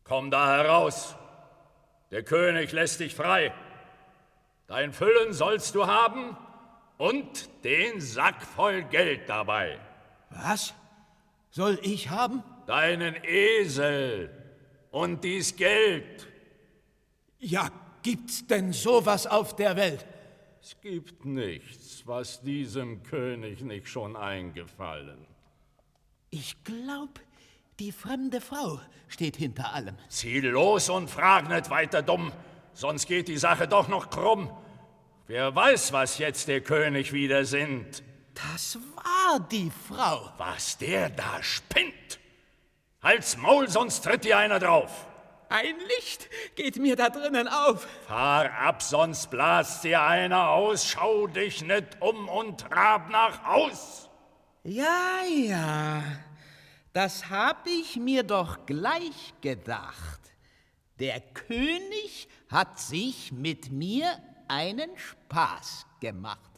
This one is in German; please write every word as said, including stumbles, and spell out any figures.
Komm da heraus. Der König lässt dich frei. Dein Füllen sollst du haben und den Sack voll Geld dabei. Was soll ich haben? Deinen Esel und dies Geld. Ja, gibt's denn sowas auf der Welt? Es gibt nichts, was diesem König nicht schon eingefallen. Ich glaub, die fremde Frau steht hinter allem. Zieh los und frag nicht weiter dumm, sonst geht die Sache doch noch krumm. Wer weiß, was jetzt der König wieder sinnt. Das war die Frau. Was der da spinnt. Halt's Maul, sonst tritt dir einer drauf. Ein Licht geht mir da drinnen auf. Fahr ab, sonst blast dir einer aus. Schau dich nicht um und trab nach Haus. Ja, ja, das hab ich mir doch gleich gedacht. Der König hat sich mit mir einen Spaß gemacht.